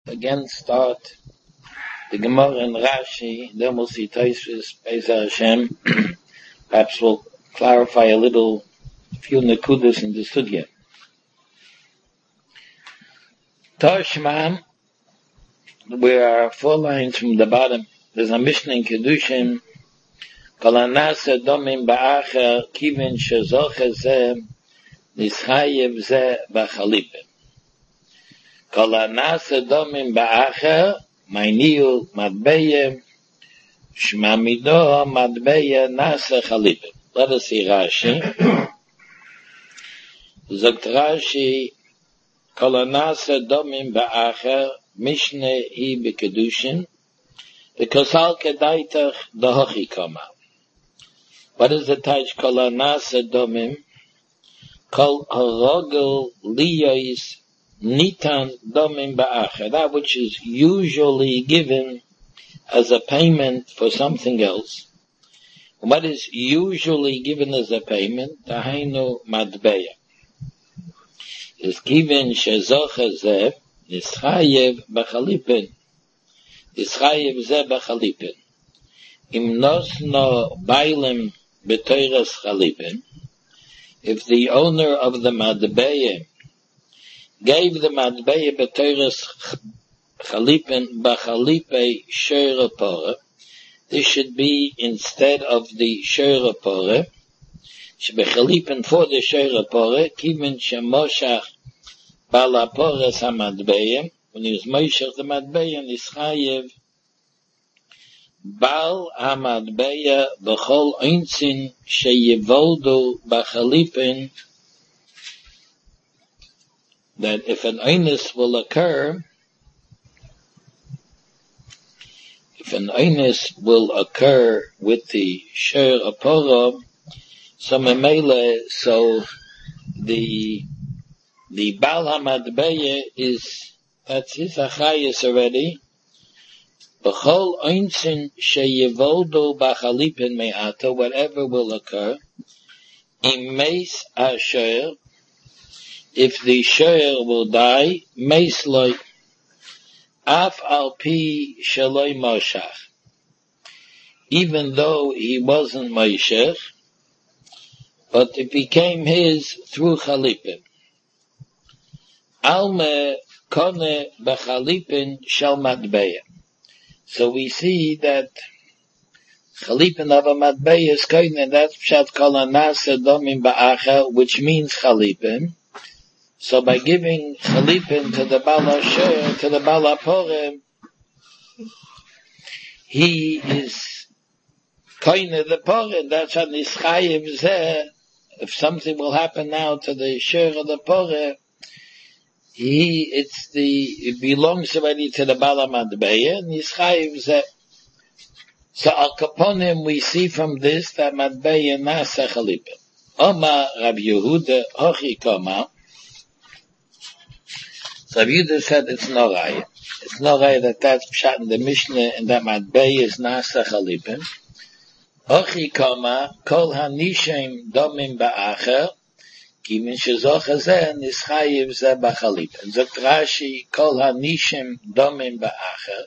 Again start the Gemara and Rashi, then we'll see Tosfos, Be'ezras Hashem. Perhaps we'll clarify a few nekudas in the sugya. Toshman, we are 4 lines from the bottom. There's a Mishnah in Kedushin, Kol hanaseh domim ba'acher, kivin shezoche zeh, nischayev zeh b'chalipim. Kol hanaseh domim ba'acher, Mainiu Madbeya Shmamido Madbeya Nasa Chalipim. Let us see Rashi. Zogt Rashi Kol hanaseh domim ba'acher Mishneh hi b'kedushin V'kosal kedaitach dahochi kama. What is the touch? Kol hanaseh domim Kol harogel liyos Nitan domim ba'acher, that which is usually given as a payment for something else. What is usually given as a payment? Tahainu madbeya. Is given shezoche zeh, nischayev b'chalipin. Nischayev zeh b'chalipin. Im nosno bailim b'toiras chalipin. If the owner of the madbeya gave the madbeya b'toiras chalipin b'chalipe sheira pora, this should be instead of the sheira pora, shebechalipin for the sheira pora, kivin shemoshach balaporas hamadbeya, when he was moshach the madbeya, nischayev bal hamadbeya b'chol einzin sheyevoldu b'chalipin, that if an einus will occur, with the sheir apora, so the Baal HaMadbeya that's his achayis already. B'chol einzin sheyevoldu b'chalipin me'ata, whatever will occur, im meis asher, if the sheir will die, meisloi, af al pi shaloi moshach, even though he wasn't moshach, but it became his through chalipin. Alme kone b'chalipin shal madbeya. So we see that chalipin of a madbeya is koine, and that's pshat kol hanaseh domim ba'acher, which means chalipin. So by giving chalipin to the Baal HaSher, to the Baal HaPoreh, he is koine the Poreh. That's what nischayev zeh. If something will happen now to the Sher of the Poreh, it belongs already to the Baal HaMadbeya, nischayev zeh. So al kaponim we see from this that madbeya nasa chalipin. Oma Rabbi Yehuda hochi kama. So Rabbi Yehuda said it's no raya. It's no raya that's pshat in the Mishnah, and that madbeya is nasa chalipin. Hochi kama kol hanishem domim ba'acher kimin shezoche zeh nischayev zeh b'chalipin. Zogt Rashi kol hanishem domim ba'acher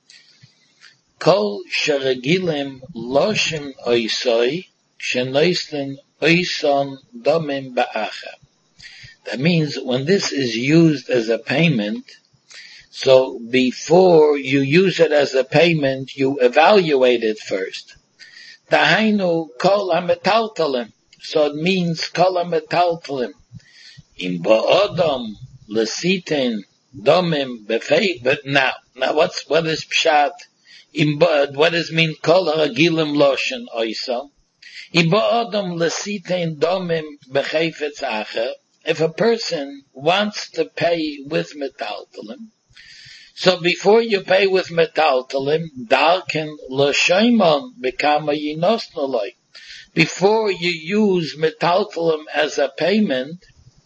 kol sheregilim loshim oisoi shenoisten oison domim ba'acher. That means when this is used as a payment, so before you use it as a payment, you evaluate it first. Tahainu kol hametaltalim. So it means kol hametaltalim. Im ba'odom lesiten domim befei. But now what is pshat? What does mean kol haragilim loshen oisa? Im ba'odom lesiten domim bechayfetz acher. If a person wants to pay with metaltalim, so before you pay with metaltalim, dalken l'shaimon bekama yinosnoloi. Before you use metaltalim as a payment,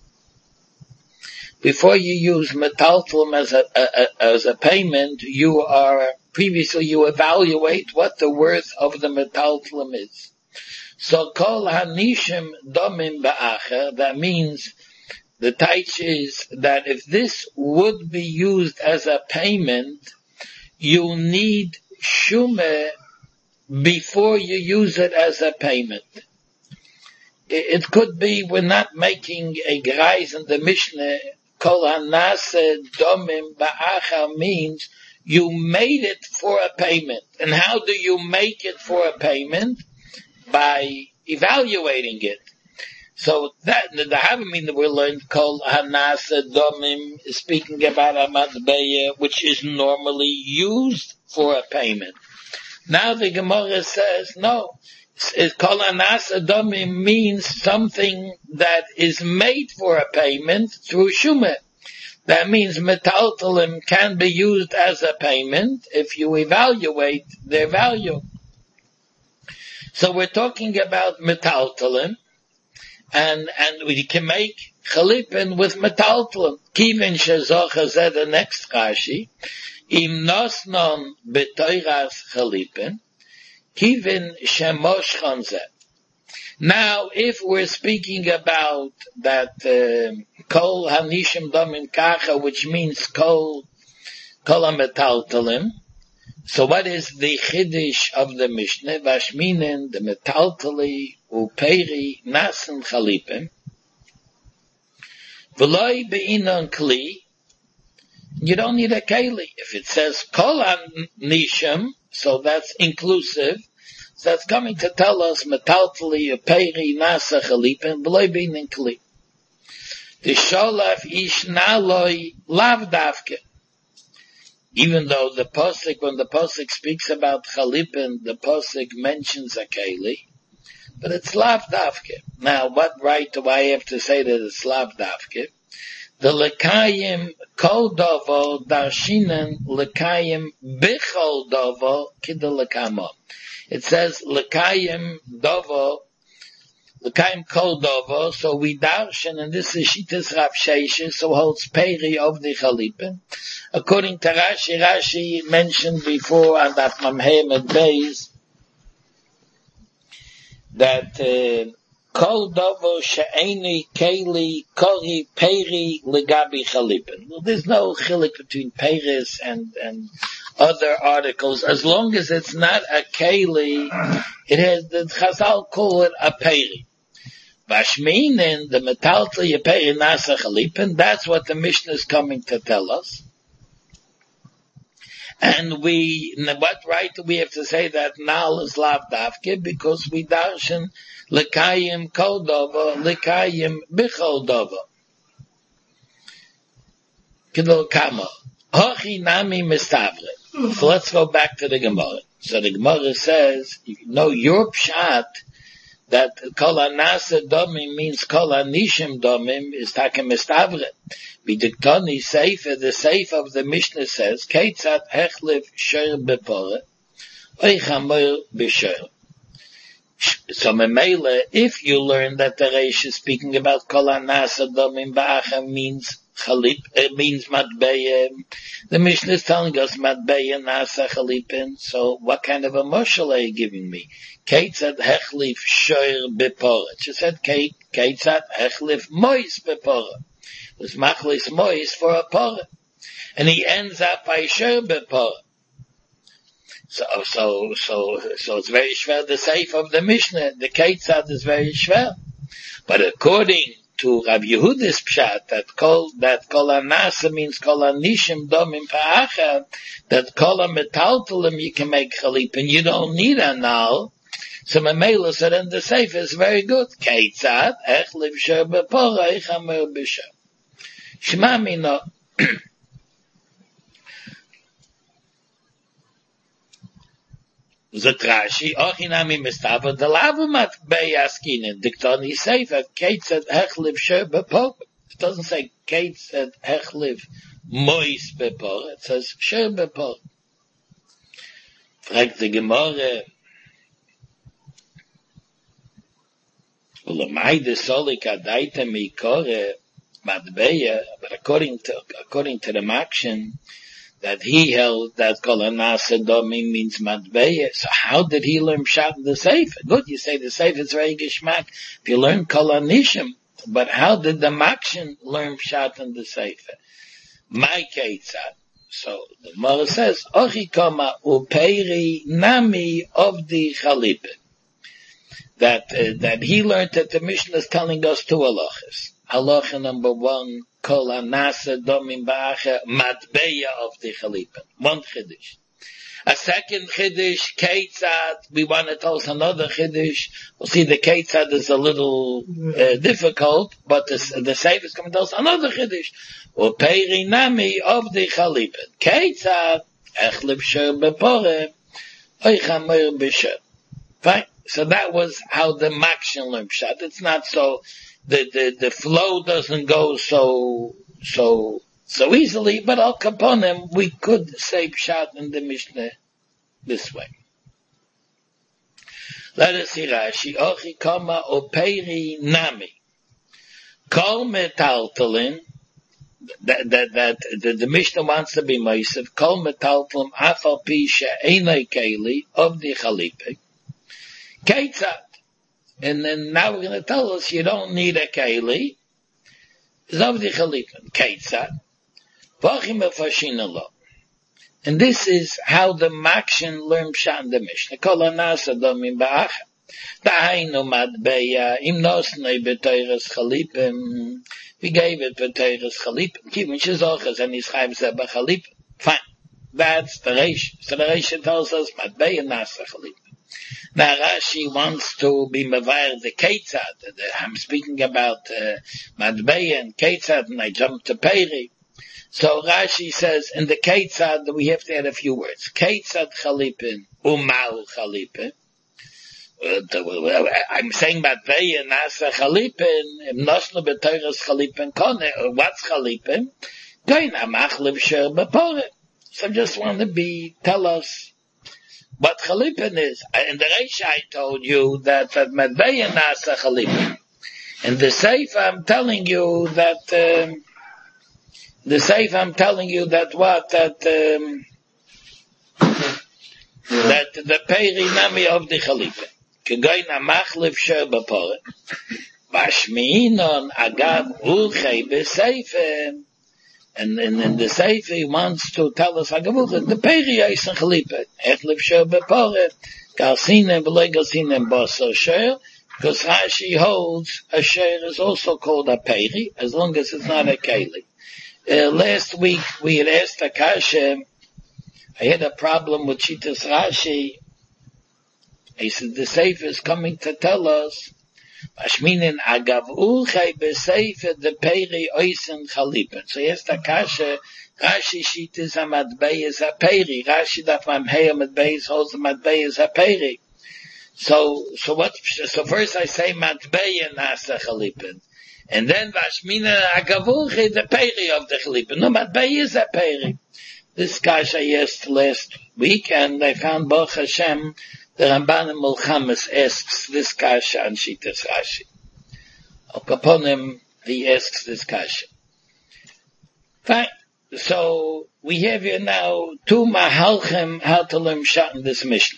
you evaluate what the worth of the metaltalim is. So kol hanishim domim ba'acher, that means The taich is that if this would be used as a payment, you need shumeh before you use it as a payment. It could be we're not making a gerais in the Mishnah. Kol hanase domim ba'acha means you made it for a payment. And how do you make it for a payment? By evaluating it. So that the Havamina we learned Kol hanase domim is speaking about a matbeya which is normally used for a payment. Now the Gemara says no. Kol hanase domim means something that is made for a payment through shumeh. That means metaltalim can be used as a payment if you evaluate their value. So we're talking about metaltalim, and we can make chalipin with metaltalim. Kivin shezocha zeh the next Rashi, im nosnon betoiras chalipin, kivin shemosh chonzeh. Now, if we're speaking about that kol hanishim domim kacha, which means kol hametaltalim, so what is the chiddush of the Mishnah? Vashminin, the metaltali, uperi, nasen chalipim, v'loi be'inon kli, you don't need a keli. If it says kol hanishim, so that's inclusive, so that's coming to tell us metaltali, uperi, nasa chalipim, v'loi be'inon kli. The sholaf ish naloi lav davke. Even though the posuk, when the posuk speaks about chalipin, the posuk mentions a keli, but it's lav davke. Now, what right do I have to say that it's lav davke? The lekayim kol dovo darshinen lekayim bichol dovo kidel lekamo. It says lekayim dovo, lekayim kol dovo, so we darshan, and this is Shitas Rav Sheshes, so holds peri of the chalipin. According to Rashi, Rashi mentioned before on that Mamhem at Beis that kol dovo she'eni keli kori peri legabi chalipin. Well, there's no chilik between peris and other articles. As long as it's not a keli, it has, the Chazal call it a peri. Vashminin, the metaltli peri nasa chalipin, that's what the Mishnah is coming to tell us. And what right do we have to say that Nal is lav davke? Because we darshan lekayim kol dova, lekayim bichol dova. Kidol kama. Hochi nami mistavre. So let's go back to the Gemara. So the Gemara says, your pshat, that kol hanase domim means kol hanishim domim is takem mistavre. B'diktoni Sefer, the Sefer of the Mishnah says, Keitzat hechlev shor bepore, oichamoir b'shor. So Memele, if you learn that the Reish is speaking about Kol hanase domim ba'acha means chalip, means matbeya, the Mishnah is telling us matbeya nasa chalipin, so what kind of a moshel are you giving me? Keitzat hechlev shor bepore. She said, Keitzat hechlev mois bepore. Was machlis mois for a porah, and he ends up by shor bepora. So it's very schwer. The Sefer of the Mishnah, the Keitzad is very schwer. But according to Rav Yehuda's pshat, that kol hanase means kol hanishim domim pa'acha, that kol hametaltalim you can make chalipin, you don't need a nal. So Mamela said, and the Sefer is very good. Keitzad echlev shor bepora eichamer b'shor. Shema mina. Zatrashi, ochinami mistava, the lavamat beyaskinen, diktoni sefer, keitzad hechliv shor bepor. It doesn't say keitzad hechliv mois bepor, it says shor bepor. Fragt the Gemara, ulamai de solik adaita mikore, matbeya, but according to the Makshin, that he held that kol hanase domim means matbeya. So how did he learn pshat in the Sefer? Good, you say the Sefer is very geschmack. If you learn kol hanishim, But how did the Makshin learn Pshat in the Sefer? My Keitzad. So the Gemara says, Ochi kama upeiri nami of the Chalipin. That he learned that the Mishnah is telling us two halachas. Halacha number 1, kol anasa domim ba'acha matbeya of the Chalipin. One chiddush. A second chiddush, Keitzad, we want to tell us another chiddush. We'll see the Keitzad is a little difficult, but the Sefer is coming to tell us another chiddush. Upeiri nami of the Chalipin. Keitzad, echlib sher bepore, oichamer b'sher. Fine. So that was how the Makshin learned Pshat. It's not so, the flow doesn't go so easily, but Al Kaponim, we could say Pshat in the Mishnah this way. Let us see Rashi. Ochi kama opeiri nami. Kol metaltalin, that the Mishnah wants to be Meisiv, kol metaltalin afal pi she'enei keli of the Chalipik. Keitzad. And then now we're going to tell us you don't need a keli. It's of the Chalipin. Keitzad. V'achim efashin lo. And this is how the Makshin learned Pshat in the Mishnah. Kol anasa domim ba'acha. Da'ainu matbeya im nosnei b'teiras Chalipin. We gave it b'teiras Chalipin. Kivin shezochas and Yischaim zeba Chalipin. Fine. That's the Reish. So the Reish tells us matbeya nasa Chalipin. Now Rashi wants to be mevayer the Keitzad. I'm speaking about Matbeya and Keitzad, and I jump to Peri. So Rashi says in the Keitzad we have to add a few words. Keitzad Chalipin, Umal Chalipin. I'm saying Matbeya Nasa Chalipin, Nosno B'Teiras Chalipin Kone. What's Chalipin? Goina Machlib Sher B'Pore. So I just want to tell us what Chalipin is. In the Reish I told you that Matbeya Nasa Chalipin. In the Sefer I'm telling you that the Peri Nami of the Chalipin. Kegoyna Machlif Sher B'Pore. Bashmiinon Agav Ulchei B'Sefer. And in the Sefer he wants to tell us the Peri is in Chalipin. Echlif Sher B'Pore. Galsinem B'Lei Galsinem Boso Sher. Because Rashi holds a Sher is also called a Peri, as long as it's not a Keli. Last week we had asked Akasha, I had a problem with Shitas Rashi. He said the Sefer is coming to tell us, Ashminin Agav Ulchei B'Sefer the Peri Oisen Chalipin. So he asked Akasha, Rashi Shitas Amadbei is a Peri. Rashi Daf Mamhei Amadbei holds Amadbei is a Peri. So first I say Matbei and Nasa Chalipin. And then Vashmina Agavulchi, the Peri of the Chalipin. No, Matbei is a Peri. This kasha I asked last week, and I found Baruch Hashem, the Ramban in Mulchamas asks this kasha on Shitas Rashi. Al Kaponim, he asks this kasha. Fine. So, we have here now two Mahalchim, how to learn Pshat in this Mishnah.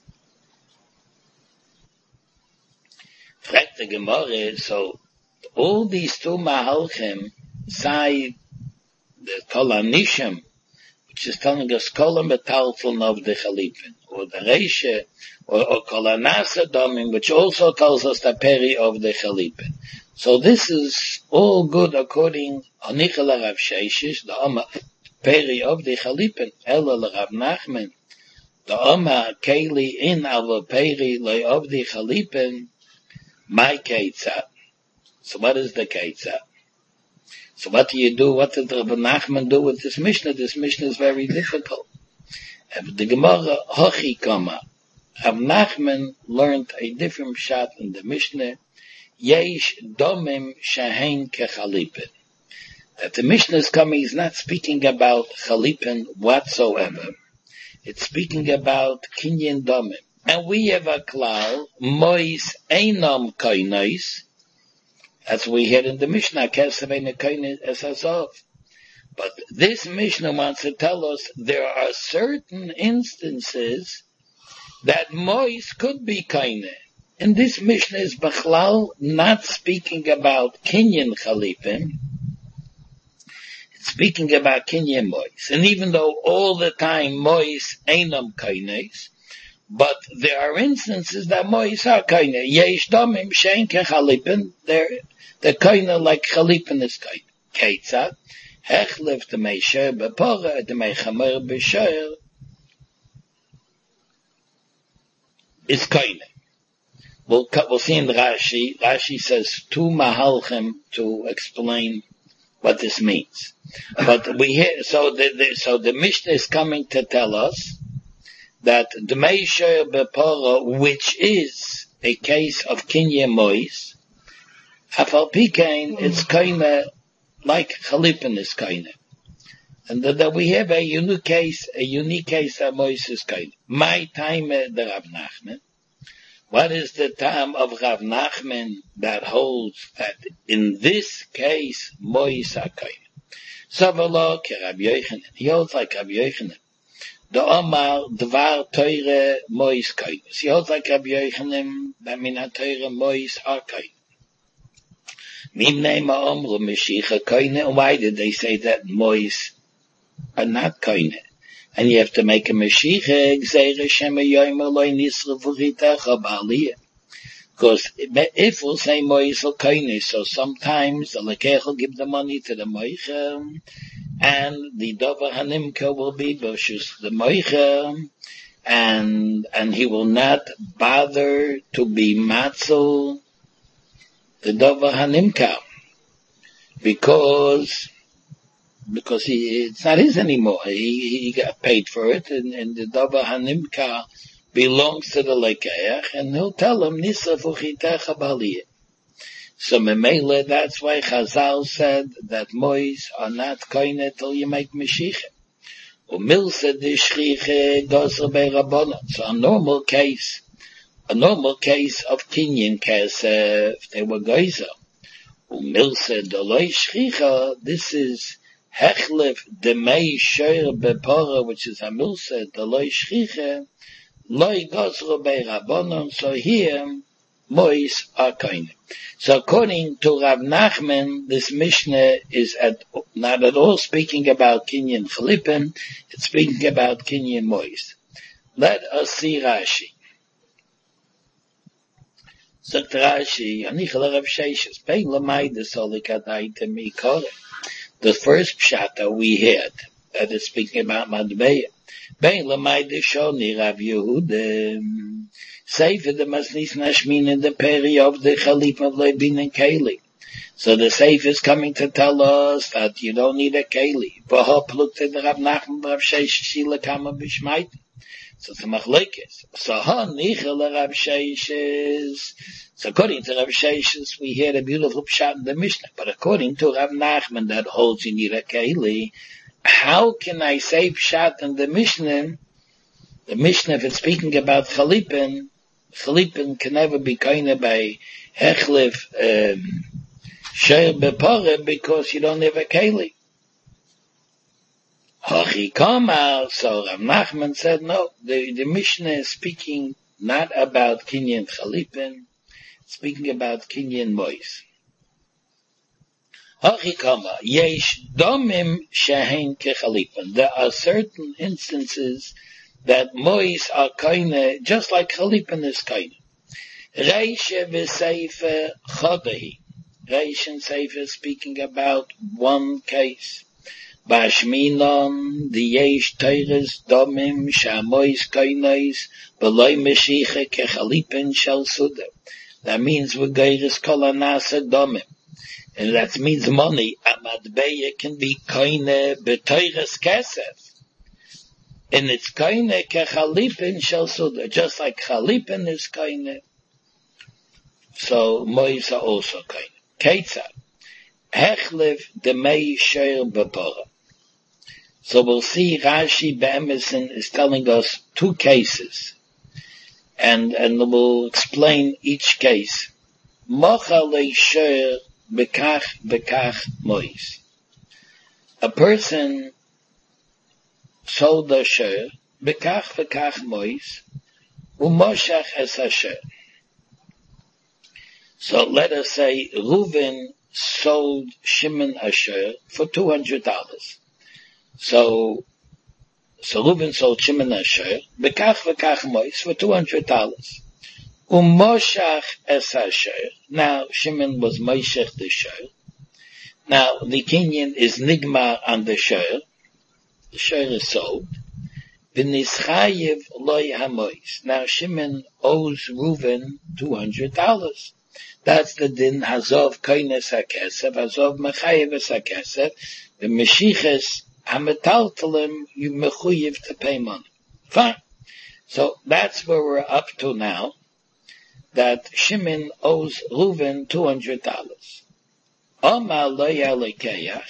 Fragt the Gemara, so, all these two Mahalchim say the Kolanishim, which is telling us Kolam Betalfun of the Chalipin, or the Reisha, or Kolanasa Domim, which also tells us the Peri of the Chalipin. So this is all good according to Nichel Rav Sheishish, the Oma Peri of the Chalipin, Ela Rav Nachman, the Oma Keli in our Peri of the Chalipin, my Keitzad. So what is the Keitzad? So what do you do? What did Rav Nachman do with this Mishnah? This Mishnah is very difficult. The Gemara, Hochi Kama. Rav Nachman learned a different Pshat in the Mishnah. Yesh Domim Shehein Kechalipin. That the Mishnah is coming, is not speaking about Chalipin whatsoever. It's speaking about Kinyan Domim. And we have a klal, Mois Einam Koinais. That's what we had in the Mishnah, Kesavein Koinais Esazov. But this Mishnah wants to tell us there are certain instances that Mois could be Koine. And this Mishnah is Bechlal not speaking about Kinyan Chalipin, it's speaking about Kinyan Mois. And even though all the time Mois ainam Kaines, but there are instances that Mois are Kaine. Yesh Domim Shein Chalipin, they're Kaine like Chalipin is Kaine. Ketzat, Hechlef the Meisher Bepora, the Meichamer Besher, is Kaine. We'll see in Rashi. Rashi says two mahalchim to explain what this means. But we hear, so the Mishnah is coming to tell us that the Meisher Bepora, which is a case of Kinye Mois, Afal Pikain, it's Kaine like Chalipin is Kaine. And that we have a unique case that Mois is Kaine. My time the Rav Nachman. What is the time of Rav Nachman that holds that in this case Mois are Kaine? Savalo ke Rav Yochanan. He holds like Rav Yochanan. The Omar Dvar Teure Mois Kaine. He holds like Rav Yochanan that Mina Teure Mois are Kaine. Why did they say that Mois are not Kaine? And you have to make a Mashiach, because if we'll say Mois will Kaine, so sometimes the Lekech will give the money to the Moicha, and the Dover Hanimka will be versus the Moicha, and he will not bother to be Matzel, the Dover Hanimka, because it's not his anymore. He got paid for it, and the Dover Hanimka belongs to the Lekeach, and he'll tell him, Nisa Fuchitecha Baliyah. So Memele, that's why Chazal said that Mois are not Koine till you make Meshiche. Umilse de Shriche Doser Be'Rabbanan. So a normal case of Kinyan Kesef, they were Geiser. Umilse de Loi Shricha, this is Hechlef de Mei Shoyer Bepora, which is Hamilse de Loi Shricha, Loi Gosro Be'Rabbanan. So here, Mois are Koine. So according to Rav Nachman, this Mishnah is not at all speaking about Kinyan Chalipin, it's speaking about Kinyan Mois. Let us see Rashi. Sagt Rashi, Anichel Rav Sheshes, Bein Lamai de Solikadaita Mikore. The first pshata we had, that is speaking about Madbeya. Bein Lamai de Shoni Rav Yehuda. Sefer the Masnis Nashmin in the peri of the Chalip of Lebin and Keli. So the Sefer is coming to tell us that you don't need a Keli. V'hop looked at the Rav Nachman Rav Sheshes Shila Kama Bishmaiti. So it's a machlekes. So nichel Rav Sheshes. So according to Rav Sheshes, we hear a beautiful pshat in the Mishnah. But according to Rav Nachman, that holds you need a keli. How can I say pshat in the Mishnah? The Mishnah, if it's speaking about Chalipin can never be kind by Hechlef Sheir Bepore because you don't have a keli. So Rav Nachman said, no, the Mishnah is speaking not about Kinyan Chalipin, it's speaking about Kinyan Mois. Yesh domim shehein kechalipin. There are certain instances that Mois are kaine, just like Chalipin is kaine. Reishe v'seife chodehi. Reish and Seife is speaking about one case. Bashminon, the yesh teires domim, shamois kainois, beloi meshiche kechalipin shel suda. That means v'geiris kol anasa domim. And that means money. Amadbeya can be kaine b'teires kesef. And it's kaine kechalipin shel suda. Just like Chalipin is kaine. So Mois are also kaine. Ketzad. Hechlev de mei sheir bepora. So we'll see Rashi Be'emerson is telling us two cases. And we'll explain each case. Mochale sheir bekach mois. A person sold a sheir bekach mois umoshach es hasher. So let us say Reuven sold Shimon a share for $200. So Reuven sold Shimon a share, bekach v'kach mois, for $200. Umoshach es ha-share. Now Shimon was moshech the share. Now the kinyan is nigmar on the share. The share is sold. V'nischayev loy hamois. Now Shimon owes Reuven $200. That's the din hazov koines hakesef, hazov mechayev es hakesef, the meshiches hametaltalim you mechuyev to pay money. Fine. So that's where we're up to now, that Shimon owes Reuven $200. Omar lo yalekeyach.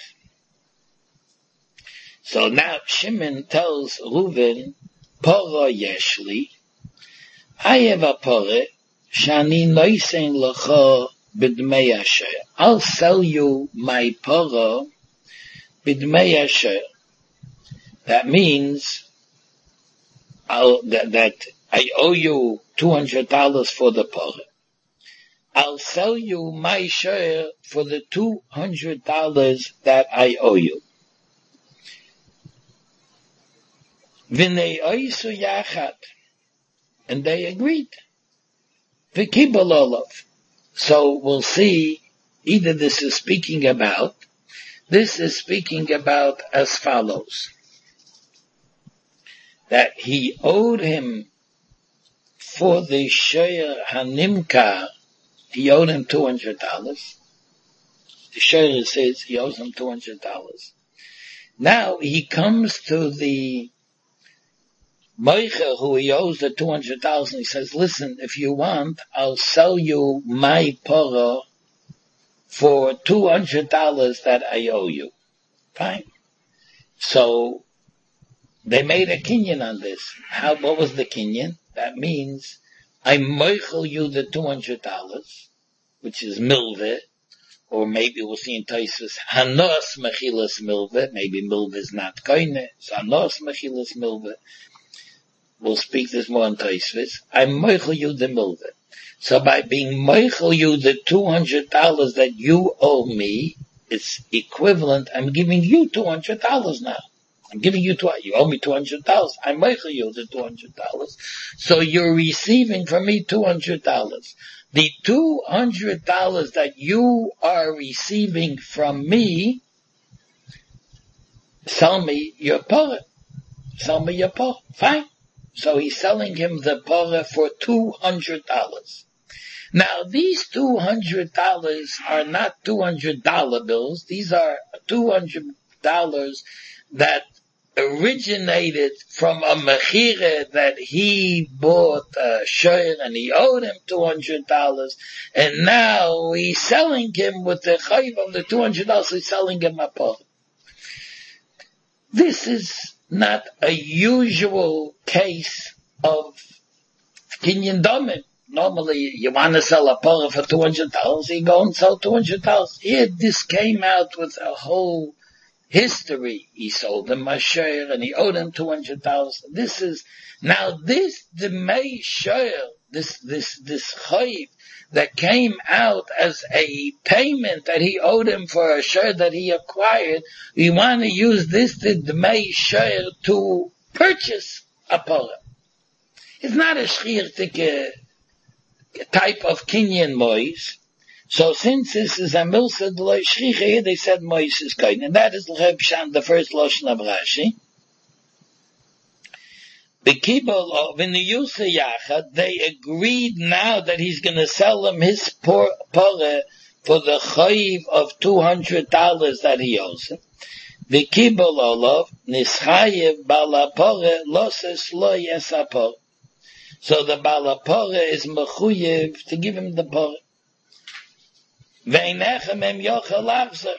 So now Shimon tells Reuven, Poro yeshli, I have a pore, Shani noisen lecha b'dmei asher. I'll sell you my poro b'dmei asher. That means that I owe you $200 for the poro. I'll sell you my share for the $200 that I owe you. V'nei oisu yachat. And they agreed. So we'll see, either this is speaking about as follows. That he owed him for the share hanimka, he owed him $200. The share says he owes him $200. Now he comes to the Moicher, who he owes the $200,000, he says, listen, if you want, I'll sell you my poro for $200 that I owe you. Fine. So, they made a kinyan on this. What was the kinyan? That means, I moichel you the $200, which is milveh, or maybe we'll see in Taisus, hanos mechilas milveh, maybe milveh is not koine, so hanos mechilas milveh. We'll speak this more in Taisvis. I moichel you the milveh. So by being moichel you the $200 that you owe me, it's equivalent. I'm giving you $200 now. I'm giving you you owe me $200. I moichel you the $200. So you're receiving from me $200. The $200 that you are receiving from me, sell me your poro. Sell me your poro. Fine. So he's selling him the poro for $200. Now these $200 are not $200 bills. These are $200 that originated from a mechire that he bought a share and he owed him $200, and now he's selling him with the chayiv of the $200. He's selling him a poro. This is not a usual case of kinyan domim. Normally, you want to sell a poro for $200, you go and sell $200. Here, this came out with a whole history. He sold him a share and he owed him $200. The May share, this chayiv that came out as a payment that he owed him for a share that he acquired, we want to use this May share to purchase a poro. It's not a shchirtik type of kinyan mois. So since this is a milsa d'loy shchicha, they said mois is kain, and that is the first lashon of Rashi. The Kibbutz of in the Yusa Yachad, they agreed now that he's going to sell him his poro for the chayiv of $200 that he owes him. The Kibbutz olav nischayev balapore loses lo yesapor. So the balapore is mechuyev to give him the poro. Ve'inechem em yochel lachzer.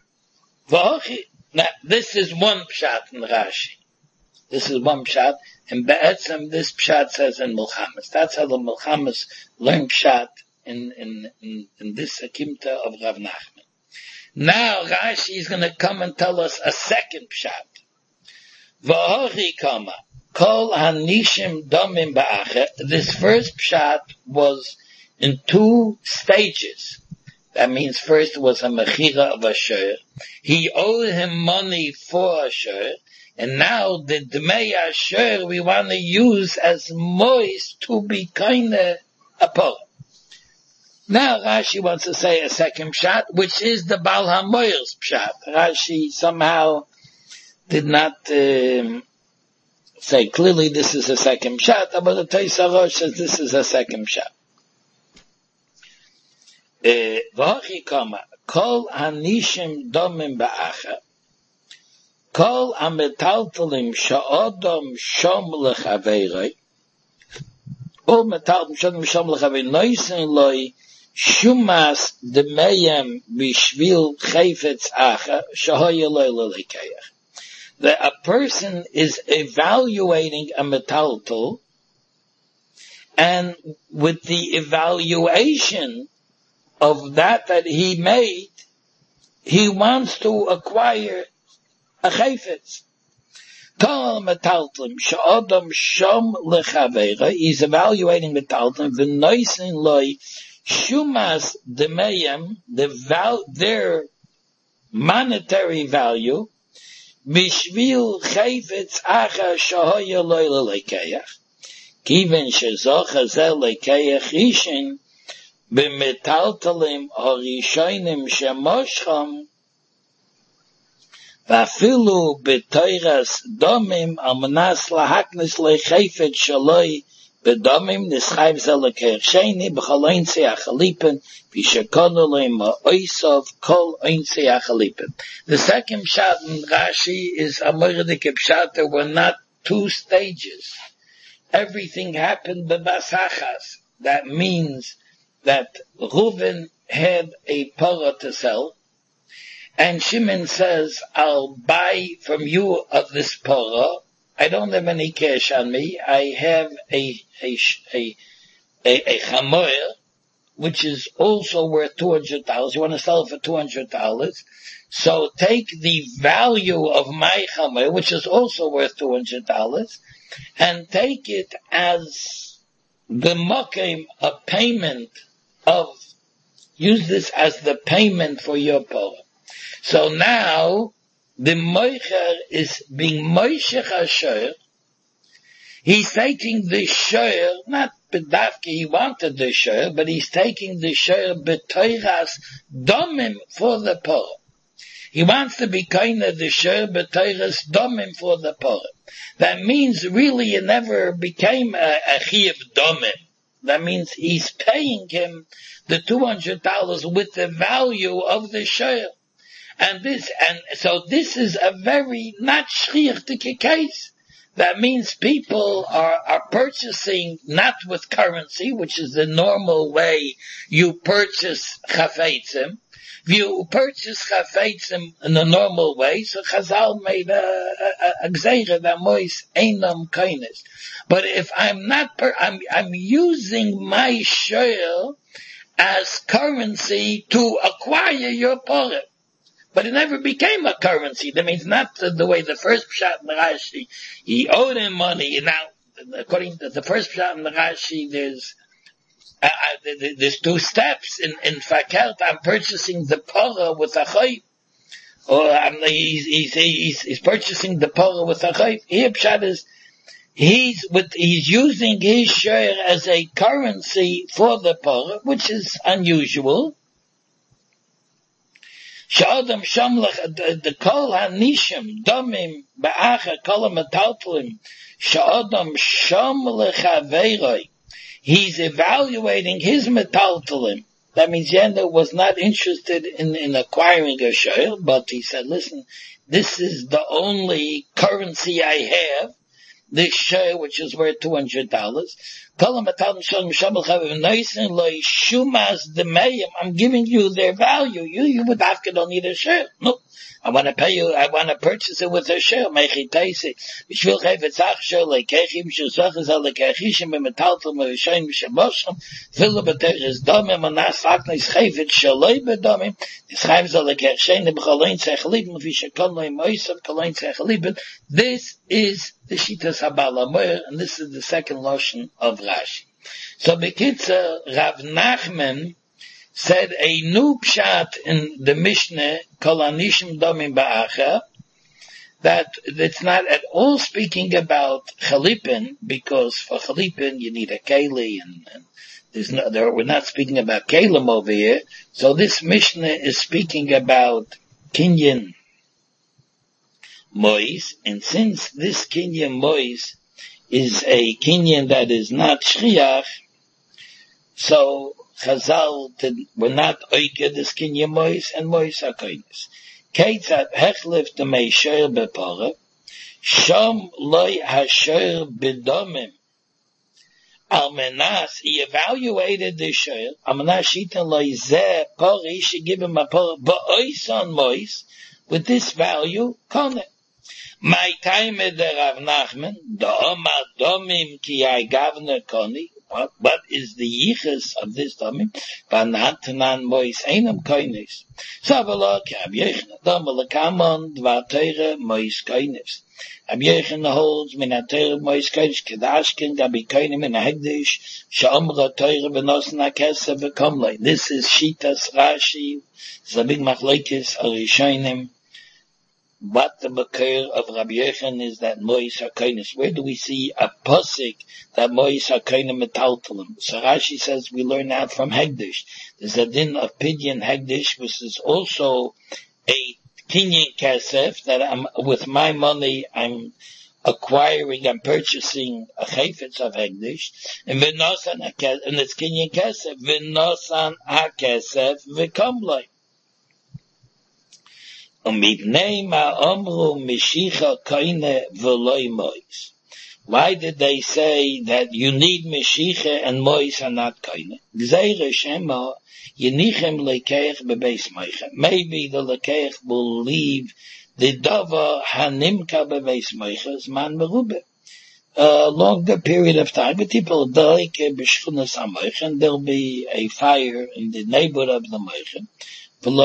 Now this is one pshat in Rashi. This is one pshat, and be'etzem this pshat says in Milchamas. That's how the Milchamas learn pshat in this akimta of Rav Nachman. Now Rashi is going to come and tell us a second pshat. V'hochi kama kol hanishim domim ba'acher. This first pshat was in two stages. That means first was a mechira of a shor. He owed him money for a shor, and now the dmei shor we want to use as mois to be kinda a pora. Now Rashi wants to say a second pshat, which is the Baal HaMoir's pshat. Rashi somehow did not say clearly this is a second pshat, but the Tosafos Rosh says this is a second pshat. V'hochi kama, kol hanishim domim ba'acha, kol hametaltalim sha'odom shom lechaveiroi, all metaltalim sha'odom shom lechaveiroi, noisen loi, Shumas demeyem bishvil chayfetz acha shahoya lo lekeach. That a person is evaluating a metaltal, and with the evaluation of that he made, he wants to acquire a chayfetz. Kol metaltalim she'odam shom lechaveira. He's evaluating metaltalim v'noisen loy. Shumas demeyem, their monetary value, bishvil chayfetz acha shahoya lo lekeach, kiven shezocha zeh lekeach ishin, b'metaltalim harishonim shemoshcham, v'afilu b'toiras domim amanas lahaknis lechayfetz shaloi, Bedomim nischayv zelekech sheni b'chaloinse achalipen v'shekonolem ha'oisov kol oinse achalipen. The second pshat in Rashi is a moirdik pshat. There were not two stages. Everything happened b'basachas. That means that Reuven had a parah to sell, and Shimon says, "I'll buy from you of this parah. I don't have any cash on me. I have a chamoyer, which is also worth $200. You want to sell it for $200. So take the value of my chamoyer, which is also worth $200, and take it as the mokem, a payment of, use this as the payment for your parah." So now, the moicher is being moishech ha-shor. He's taking the shor, not bedavke, he wanted the shor, but he's taking the shor b'toiras domim for the parah. He wants to be kind of the shor b'toiras domim for the parah. That means really it never became a chiyuv domim. That means he's paying him the $200 with the value of the shor. And so this is a very not shriachtik case. That means people are purchasing not with currency, which is the normal way you purchase chafetzim. You purchase chafetzim in the normal way, so Chazal made a gzeira that mois einam kainis. But if I'm not, I'm using my shor as currency to acquire your parah. But it never became a currency. That means not the way the first pshat in the Rashi, he owed him money. Now, according to the first pshat in the Rashi, there's two steps. In Fakert, I'm purchasing the parah with a chayv. Or he's purchasing the parah with a chayv. Here pshat is, he's using his share as a currency for the parah, which is unusual. Sha'odam shamlach, the kol hanishim, domim, ba'acha, kol ha-metaltalim, sha'odam shamlach haveiroi. He's evaluating his metaltalim. That means Yenda was not interested in acquiring a share, but he said, listen, this is the only currency I have, this share which is worth $200. I'm giving you their value. You would have to don't need a share. No. I want to pay you, I want to purchase it with a share. This is the Shitas HaBaal HaMoir, and this is the second lotion of Rashi. So Bekitzer, Rav Nachman said a new pshat in the Mishnah, Kol Anishim Domim Ba'acha, that it's not at all speaking about Chalipin, because for Chalipin you need a Keli, and we're not speaking about Kalim over here. So this Mishnah is speaking about Kinyan Mois, and since this Kinyan Mois is a Kinyan that is not Shriach, so Chazal were not oike this Kinyan Mois and Mois HaKoinis. Keitzat hechlif the meisher bepore, shom loy hasher bedomim. Almenas, he evaluated the shir, almenas shitan loy zeh pore, he should give him a pore, ba'ois on mois, with this value, kone. My time the Rav Nachman, da'omar domim ki ay gavner koni. What is the yichus of this domim? Vanatanan mois einam koines. Savala ki Ab Yechon domel kamon dvar teire mois koines. Ab Yechon holds min a teire mois koines kedashkin gabi koine min a hegdish she'omra teire v'nosen a kesef v'komlei. This is Shitas Rashi. It's a big machlekes arishonim. What the Makir of Rabbi Yechon is that Mois HaKoines. Where do we see a posik that Mois HaKoines metaltalim? So Rashi says we learn that from Hegdish. There's a din of Pidyon Hegdish, which is also a Kinyan Kesef, that with my money I'm purchasing a chayfetz of Hegdish, and it's Kinyan Kesef, v'nosan HaKesef v'komlei. Why did they say that you need Meshicha and Mois are not Koine? Maybe the Lekeich will leave the Dava Hanimka Bebeis Moiches Man Merube. A longer period of time, but people die b'shchunas HaMoichen, there'll be a fire in the neighborhood of the Moichen. And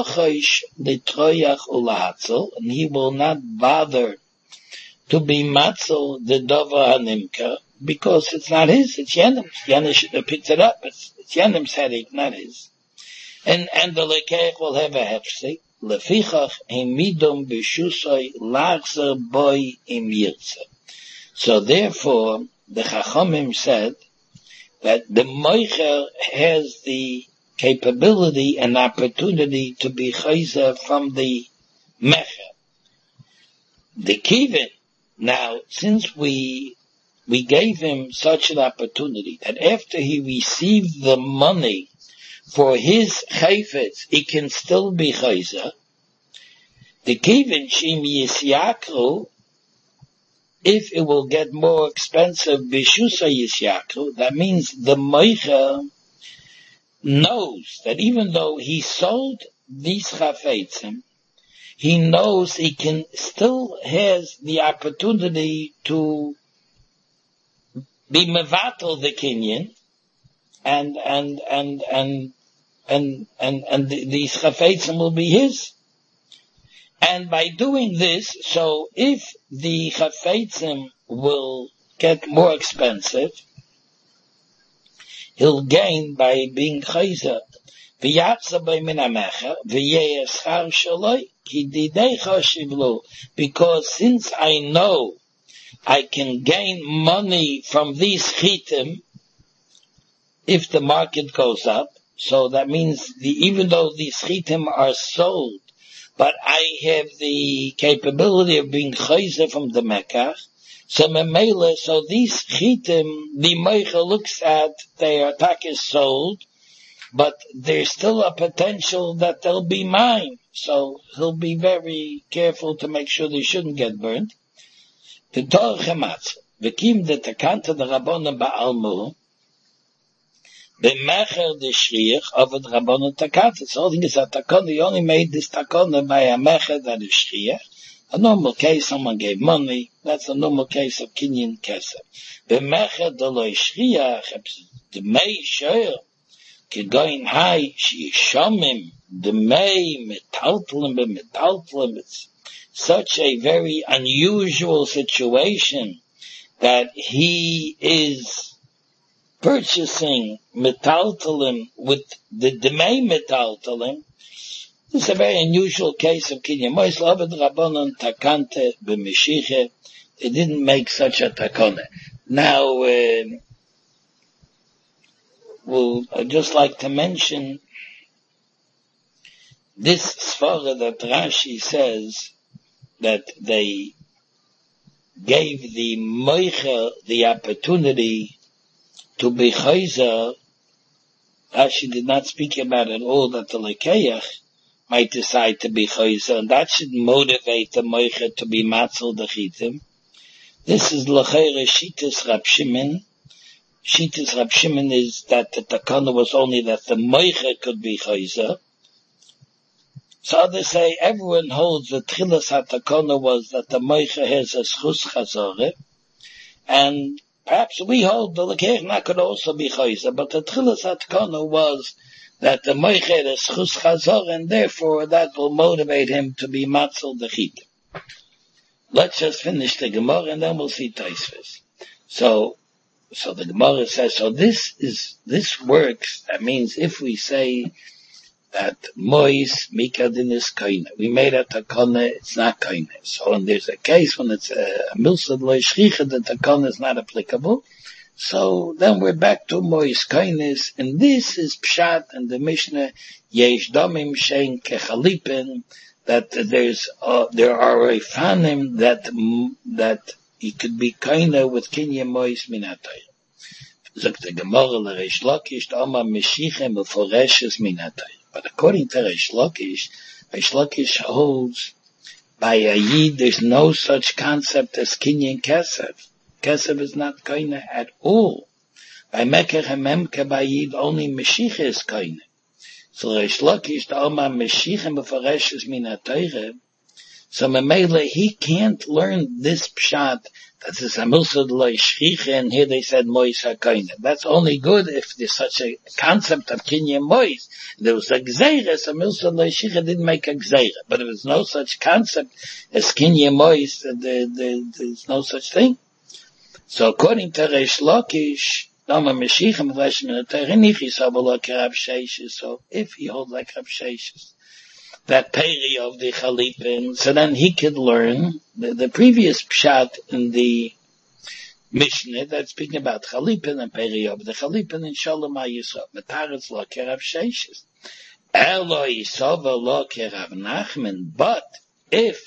he will not bother to be matzel the dava hanimka, because it's not his, it's Yenim's. Yenim should have picked it up, it's Yenim's headache, not his. And the lekeich will have a hefsek. Lefichach emidom b'shusay lachzer boy im yirtze. So therefore, the Chachamim said that the moicher has the capability and opportunity to be chayzer from the mecher. The kivin, now, since we gave him such an opportunity that after he received the money for his chayfetz, he can still be chayzer, the kivin shim yisyakru, if it will get more expensive, bishusa yisyakru, that means the moicher knows that even though he sold these chafetzim, he knows he can still has the opportunity to be mevatel the kinyan, and these chafetzim will be his. And by doing this, so if the chafetzim will get more expensive, he'll gain by being chayzer. Because since I know I can gain money from these chitim if the market goes up, so that means even though these chitim are sold, but I have the capability of being chayzer from the mekach, so memele, so these chitim, the meicha looks at, their attack is sold, but there's still a potential that they'll be mine. So he'll be very careful to make sure they shouldn't get burnt. The Torah Chematz, v'kim de takanta de Rabbanon ba'almu, b'mecher de shriach of the Rabbanon takanta. So the thing is that takana, he only made this takana by a mecher that is shriach. A normal case, someone gave money, that's a normal case of kinyan kesef. B'mecher de lo shriach, the mei shoyer, kegoin hai, shishomim, the mei metaltlim b'metaltlim. It's such a very unusual situation that he is purchasing metaltalim with the demei metaltalim, this is a very unusual case of kinyan mois. L'avad rabbanon takante b'mishiche. They didn't make such a takone. Now, I'd just like to mention this svara that Rashi says that they gave the moicha the opportunity to be chayzer. Rashi did not speak about it all, that the lekeach might decide to be chayzer, and that should motivate the moicha to be matzel the chitim. This is l'chayre shitas Rab Shimon. Shitas Rab Shimon is that the takana was only that the moicha could be chayzer. So others say everyone holds the tchilas hatakana was that the moicha has a schus chazore, and perhaps we hold the lekechna could also be chayzer, but the tchilas hatakana was that the moicha had a schus chazore, and therefore that will motivate him to be matzel the chit. Let's just finish the Gemara and then we'll see Taisvis. So the Gemara says, so this works. That means if we say that mois mikadin is kaina, we made a takana, it's not kaina. So when there's a case when it's a milsad lo shchicha, the takana is not applicable. So then we're back to mois kainis, and this is pshat and the Mishnah yesh damim shein kechalipin, that there are a fanim that he could be kaina with kinyan mois minatay. Zok the Gemara l'Reish Lakish d'Ama Meshiche Meforeshes minatay. But according to Reish Lakish holds by a Yid there's no such concept as kinyan kesef. Kesef is not kaina at all. By Mekech and Memke by Yid only Meshiche is kaina. So Reish Lakish d'Ama Meshiche Meforeshes minatay. So Memele he can't learn this pshat. That is a milsad lo shchicha, and here they said mois hakaina. That's only good if there's such a concept of kinyan mois. There was a gzeira, so milsad lo shchicha didn't make a gzeira. But if there's no such concept as kinyan mois, there's no such thing. So according to Reish Lakish, so if he holds like Rab Sheishis, that peri of the Chalipin, so then he could learn the previous pshat in the Mishnah that's speaking about Chalipin and peri of the Chalipin in Shalom HaYisrael. Metaretz lo kerav Sheishis. Elo Yisova lo kerav Nachman. But if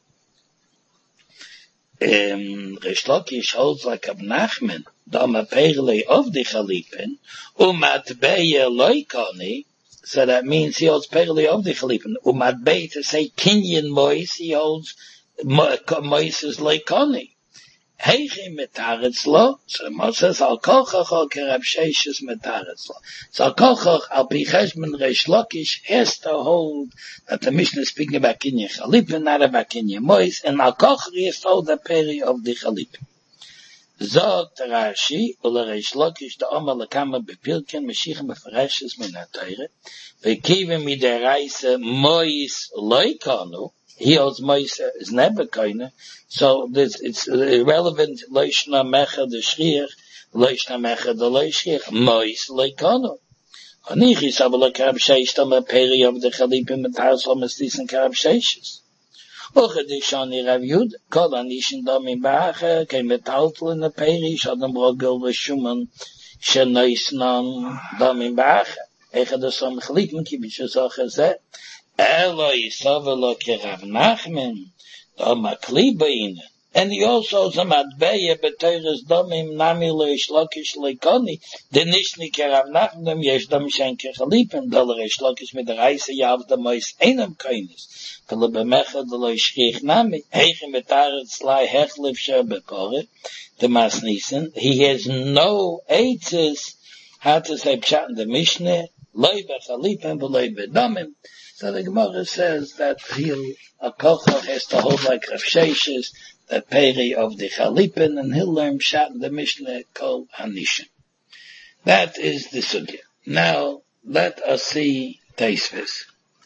Reish Lakish holds like Rav Nachman, dama peri of the Chalipin, umatbeya loikani, so that means he holds perli of the Chalipin. Umadbei to say kinyan mois, he holds mois is leikoni. Heichi metaretz lo. So the Moshe says al kolchach al kerab sheishis metaretz lo. So al kolchach al pi cheshbon Reish Lakish has to hold that the Mishnah is speaking about kinyan Chalipin, not about kinyan mois, and al kolchach he has to hold the peri of the Chalipin. Zot Rashi, ula Reish Lakish da Omer lekama bepilken Meshicha meforeshes min ha-Torah, v'kivim midaraisa mois loikanu. He holds mois is never kaina, so it's irrelevant. Loishna mecha the shriach, loishna mecha the loishriach, mois loikanu. Hanichi sabala karab sheish tama peri of the Chalipin metarsal mestis and karab sheishes. Ochadishani Rav Yud, Kol Anishin Damim Ba'acha, Kei Metaltel in the Peri, Shadam Rogel V'Shuman, Shenoisnan Damim Ba'acha. Echadasam Chalipin Kibishu Zachazet. Elo Yisava Lo Kerav Nachman, Dama Klibain. And he also has a matbeya b'teres damim nami Reish Lakish leikoni. The nishni kerav nachdem yesh dam shen kechalipin. Dal Reish Lakish mit der reise yav dam mois einem kainis. Kala b'mecha de lo yishchich nami. Heiche metaretz lai hechlif sher bepore. The masnisen. He has no eitzes how to say pshat in the Mishnah. Loi b'chalipin v'loi b'damim. So the Gemara says that a kochach has to hold like Rav Sheishis, the peri of the Chalipin, and he'll learn pshat in the Mishnah called Hanishin. That is the sugya. Now, let us see Taisvis.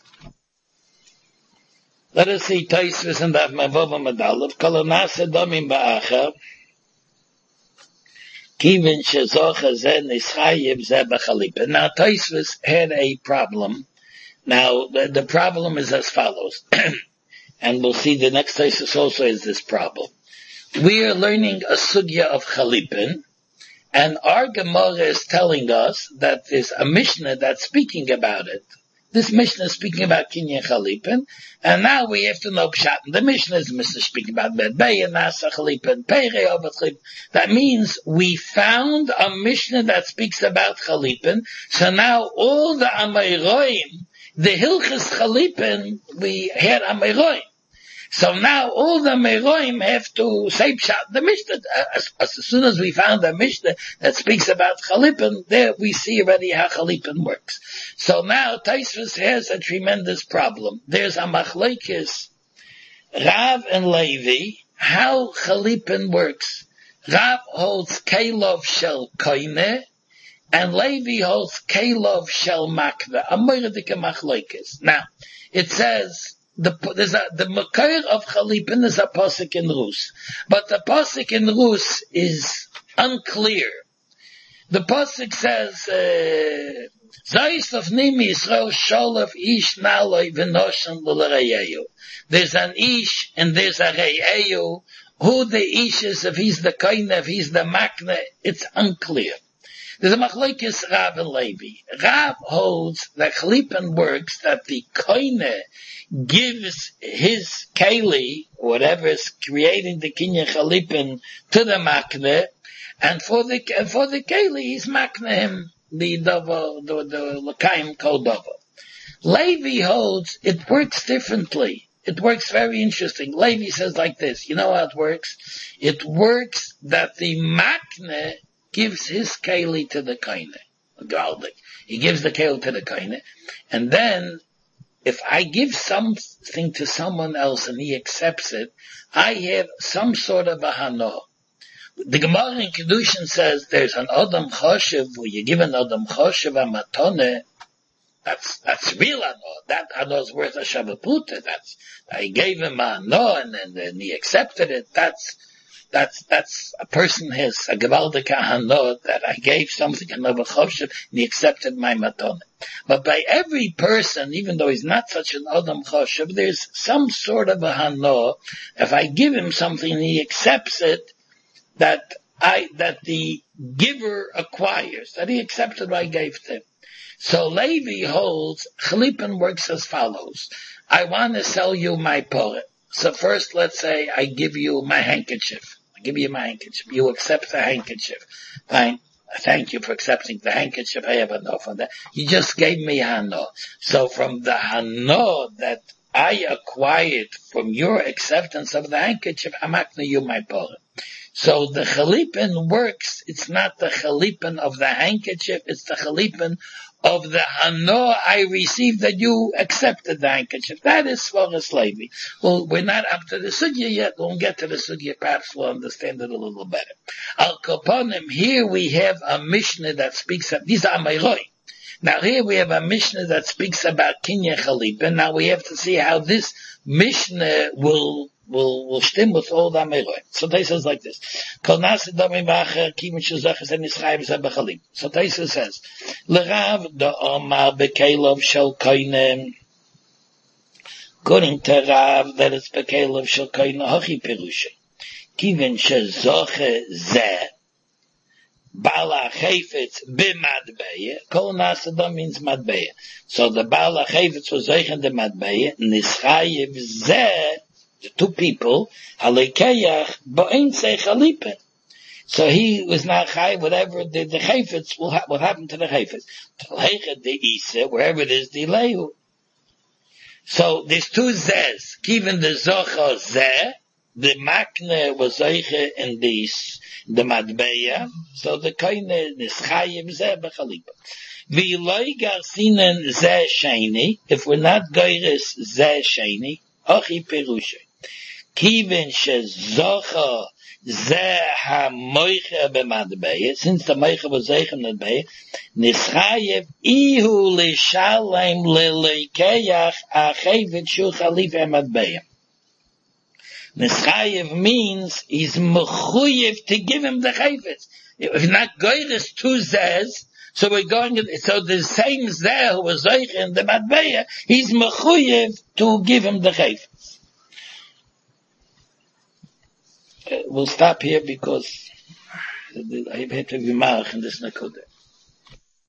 Let us see Taisvis and that Mavova Madalav, Kolonasa Domim Ba'acha, Kivin shezocha ze nischayev ze b'chalipa. Now Tosfos had a problem. Now the problem is as follows, and we'll see the next Tosfos also has this problem. We are learning a sugya of chalipin, and our Gemara is telling us that there's a Mishnah that's speaking about it. This Mishnah is speaking about Kinyan Chalipin, and now we have to know Pshat. The Mishnah is speaking about Medbeya, Nasa Chalipin, Peirei Obat Chalipin. That means we found a Mishnah that speaks about Chalipin, so now all the Ameiroim, the Hilchas Chalipin, we had Ameiroim. So now all the Meiroim have to say Pshat. The Mishnah, as soon as we found a Mishnah that speaks about Chalipin, there we see already how Chalipin works. So now Tosfos has a tremendous problem. There's a machlokes, Rav and Levi, how Chalipin works. Rav holds Kelov Shel Koine, and Levi holds Kelov Shel Makve. A moeridike machlokes. Now, it says, the Makar of Chalipin is a pasuk in Rus, but the pasuk in Rus is unclear. The pasuk says, Zayis of Nimi Yisrael Sholof Ish Naloi V'Noshan L'Reyeyu. There's an Ish and there's a Reyeyu. Who the Ish is, if he's the Koine, if he's the Makne, it's unclear. There's a machlokes Rav and Levi. Rav holds that Chalipin works that the Koine gives his keli, whatever is creating the kinyan chalipin, to the makne, and for the keli, he's makne him the l'kaim kol davar. Levi holds it works differently. It works very interesting. Levi says like this. You know how it works? It works that the makne gives his keli to the kaine. He gives the keli to the kaine, and then if I give something to someone else and he accepts it, I have some sort of a hano. The Gemara in Kedushin says there's an Adam Choshev, where you give an Adam Choshev a matone, that's real hano. That hano is worth a Shabbaputa. I gave him a hano and then he accepted it. That's a person has a gewaldike hano that I gave something an Adam Choshev and he accepted my matone. But by every person, even though he's not such an Adam Choshev, there's some sort of a hano. If I give him something and he accepts it, that the giver acquires, that he accepted what I gave to him. So Levi holds, Chalipin works as follows. I want to sell you my poret. So first, let's say I give you my handkerchief. I give you my handkerchief. You accept the handkerchief. Fine. Thank you for accepting the handkerchief. I have enough on that. You just gave me hano. So from the hano that I acquired from your acceptance of the handkerchief, I'm asking you my poret. So the Chalipin works, it's not the Chalipin of the handkerchief, it's the Chalipin of the hano I received that you accepted the handkerchief. That is Svaras Levi. Well, we're not up to the sugya yet. We'll get to the sugya, perhaps we'll understand it a little better. Al Koponim, here we have a Mishnah that speaks of, these are Ameiroi. Now here we have a Mishnah that speaks about Kinyan Chalipin. Now we have to see how this Mishnah will stem with all the Ameiroi. So Tosfos says like this. So Tosfos says, L'Rav da'omar bekelov shel koinem. According to Rav, that it's bekelov shel koinem, hachi perusha. Kivin shezoche zeh, Bala Chayfetz b'madbeya. Kol Nasadam means madbeya. So the Bala Chayfetz was zeichen the madbeya. Nischayev zeh, the two people, halekeyach ba'intzei chalipin. So he was not chay, whatever the Chayfetz will happen to the Chayfetz. Talechet the Isa, wherever it is, the Lehu. So there's two zehs. Given the zocha zeh, the makne was zeiche in the madbeya, so the koine nischayev zeh b'chalipa. V'iloi garsinen zeh sheni, if we're not geiris zeh sheni, achi perusha. Kivin shezocha zeh ha-moiche b'madbeya, since the moiche was zeiche in the madbeya, nischayev ihu l'shalem l'leikeyach achevet shu chalifa madbeya. Nischayev means he's mechuyev to give him the chayfetz. If not goyres two zers, so we're going, so the same zer who was zoich in the matbeya, he's mechuyev to give him the chayv. We'll stop here because I have to be marach in this nakudah.